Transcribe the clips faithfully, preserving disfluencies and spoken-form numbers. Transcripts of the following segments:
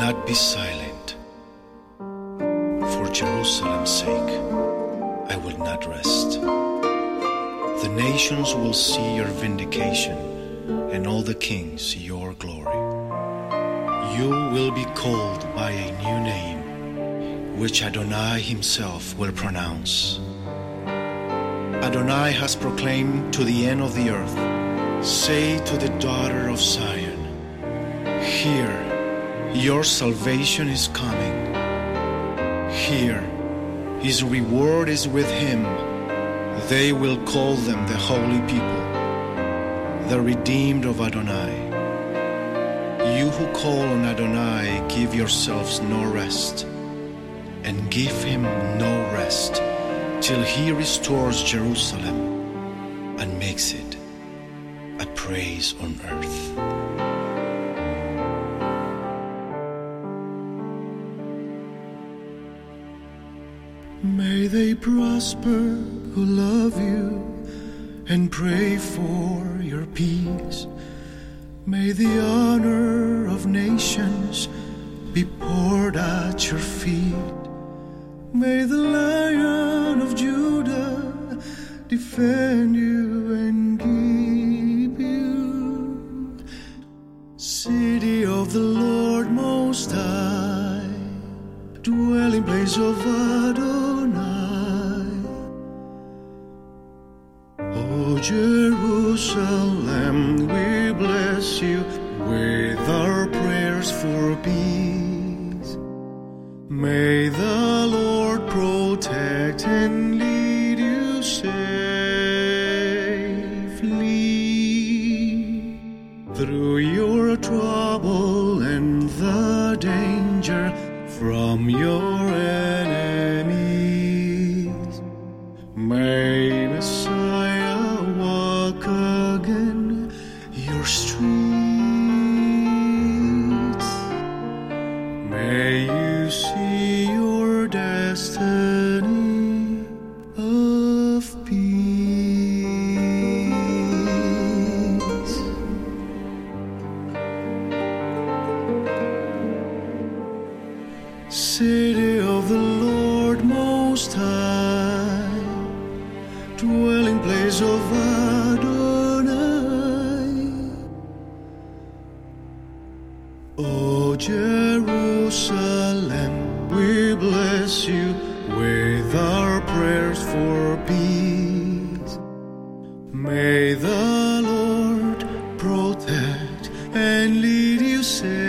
not be silent. For Jerusalem's sake, I will not rest. The nations will see your vindication, and all the kings your glory. You will be called by a new name, which Adonai himself will pronounce. Adonai has proclaimed to the end of the earth, say to the daughter of Zion, hear, your salvation is coming. Hear, his reward is with him. They will call them the holy people, the redeemed of Adonai. You who call on Adonai, give yourselves no rest, and give him no rest, till he restores Jerusalem and makes it a praise on earth. May they prosper who love you and pray for your peace. May the honor of nations be poured at your feet. May the Lion of Judah defend you and keep you. City of the Lord Most High, dwelling place of Adonai. O Jerusalem, we bless you with our prayers for peace. May the Lord protect and lead you safely through your trouble and the danger from your enemies. May Messiah walk again your streets. May you see your destiny of peace. City of the Lord Most High, dwelling place of Adonai. O Jerusalem, we bless you with our prayers for peace. May the Lord protect and lead you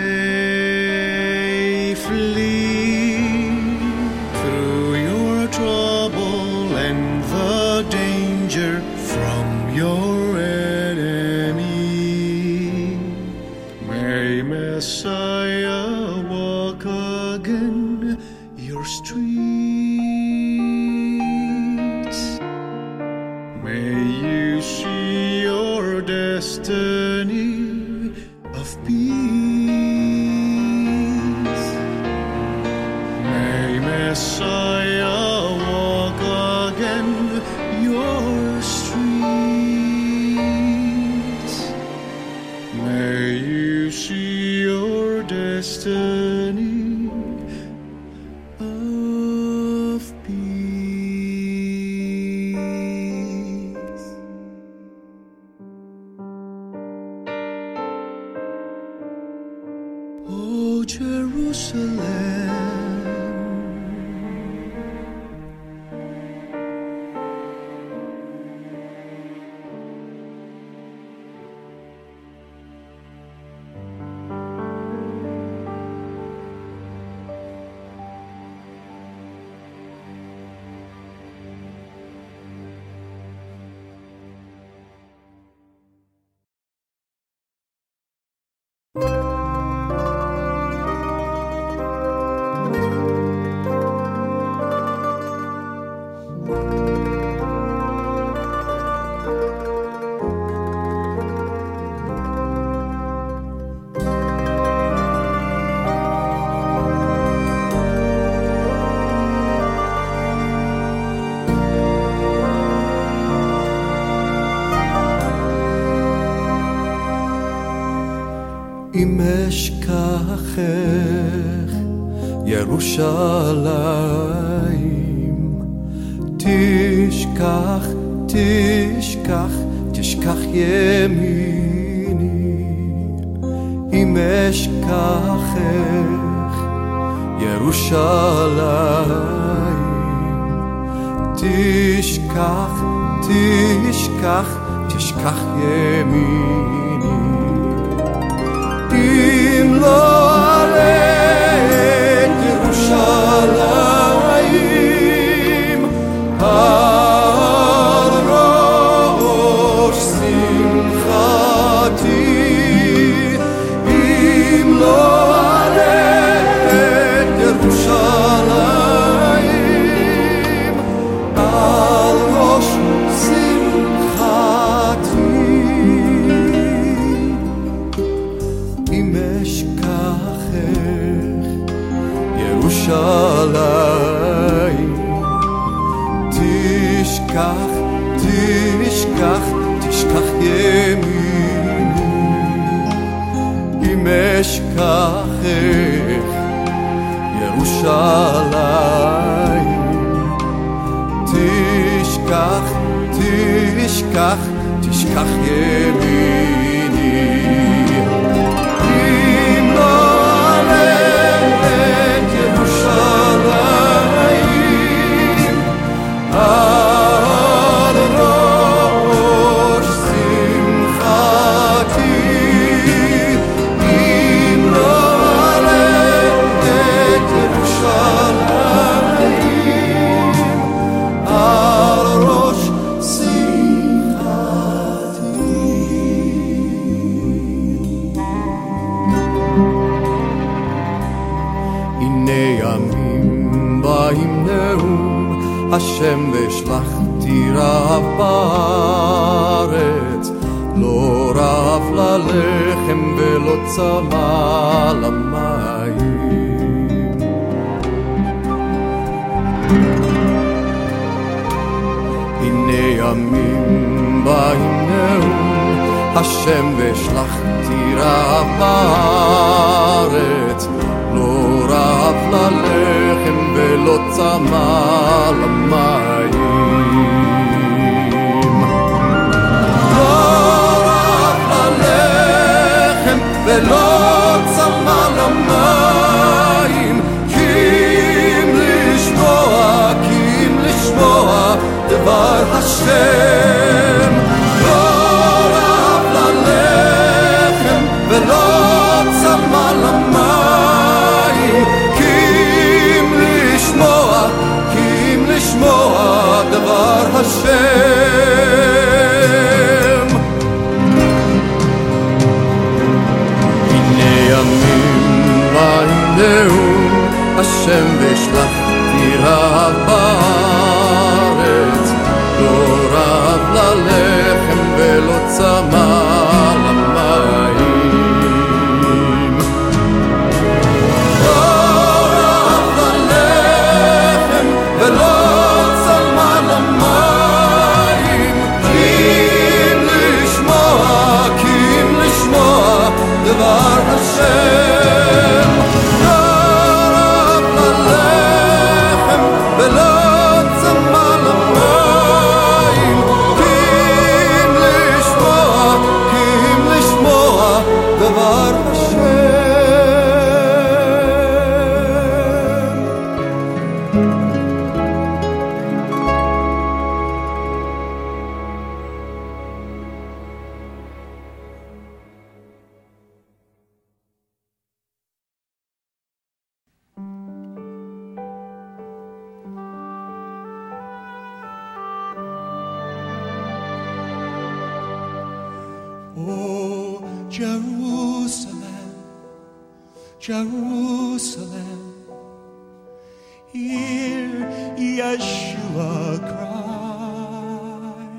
safely through your trouble and the danger from your enemy. May Messiah walk again your streets. May you see your destiny of peace. May Messiah walk again your streets. May you see your destiny of peace. O Jerusalem, אם אשכחך ירושלים, תשכח, תשכח, תשכח ימיני. אם אשכחך ירושלים, תשכח, תשכח, תשכח ימיני. אם לא עלה את ירושלים על ראש שמחתי, אם לא עלה את ירושלים על ראש שמחתי, אם אשכחך ירושלים, תשכח, תשכח, תשכח ימיני. אם אשכחך ירושלים, תשכח, תשכח, תשכח ימיני. אם לא עלה את ירושלים על ראש שמחתי, אם לא עלה את ירושלים על ראש שמחתי. הנה ימים באים נאום השם ושלחתי רב בארץ, לא רב ללחם ולא צמא למים. הנה ימים באים נאום השם ושלחתי רב בארץ, לא רב ללחם ולא צמא למים. לא רב ללחם ולא צמא למים, כי אם לשמוע, כי אם לשמוע דבר השם. לא רב ללחם ולא צמא למים, כי אם לשמוע, כי אם לשמוע דבר השם. הנה ימים באים נאום השם ושלחתי רב בארץ, לא רב ללחם ולא צמא למים. לא רב ללחם ולא צמא למים, כי אם לשמוע, כי אם לשמוע דבר השם. לא רב ללחם ולא צמא למים, כי אם לשמוע, כי אם לשמוע דבר השם. Oh, Jerusalem, Jerusalem, hear Yeshua cry.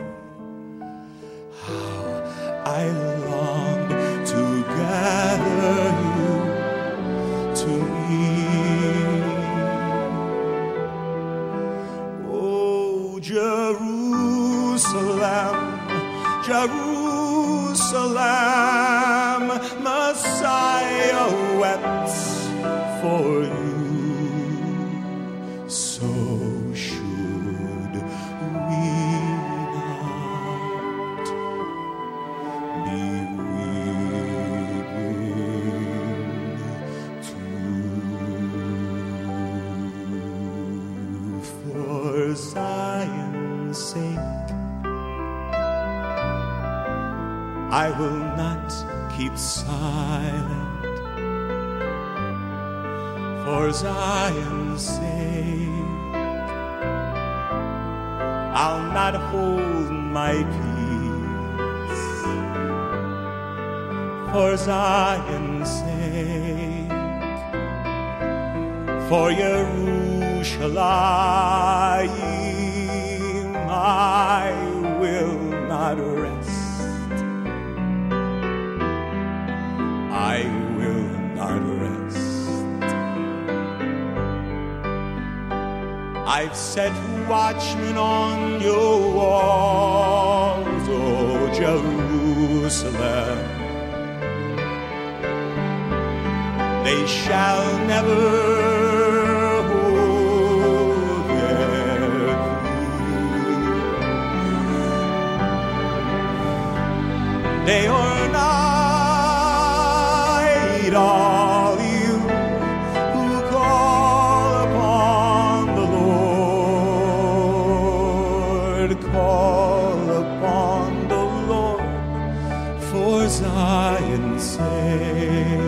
How I long to gather you to me. Oh, Jerusalem, Jerusalem, Messiah. wept for you, so should we not be weeping too. For Zion's sake, I will not keep silent. For Zion's sake, I'll not hold my peace. For Zion's sake, for Yerushalayim, I will not rest. I will not rest. I've set watchmen on your walls, O Jerusalem. They shall never hold their peace. Day or night, all you who call upon the Lord, call upon the Lord for Zion's sake.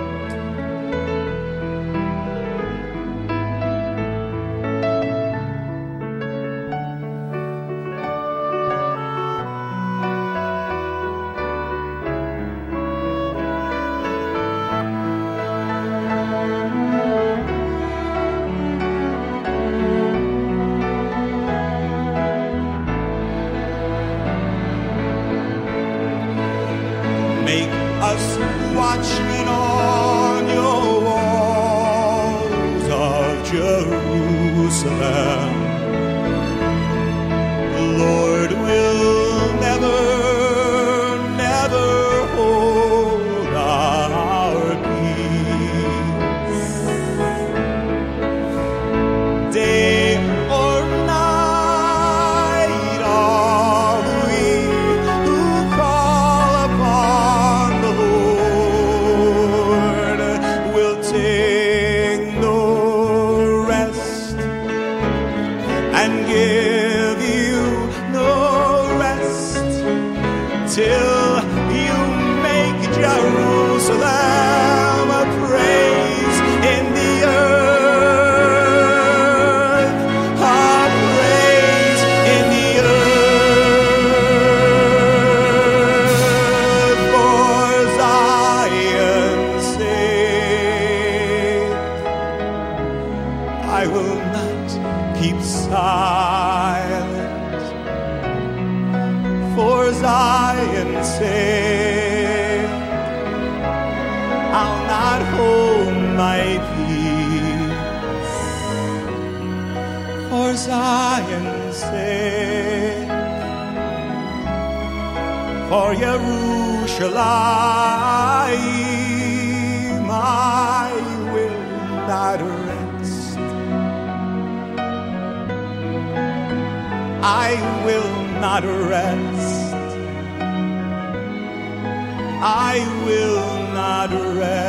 Make us watchmen on your walls of Jerusalem. The Lord will never, never hold our peace. Day or night, all we who call upon the Lord will take no rest and give you no rest till you make Jerusalem a praise in the earth, a praise in the earth. For Zion's sake, I will not keep silent. For Zion's sake, I'll not hold my peace. For Zion's sake, for Yerushalayim, I will not rest. I will not rest. I will not rest.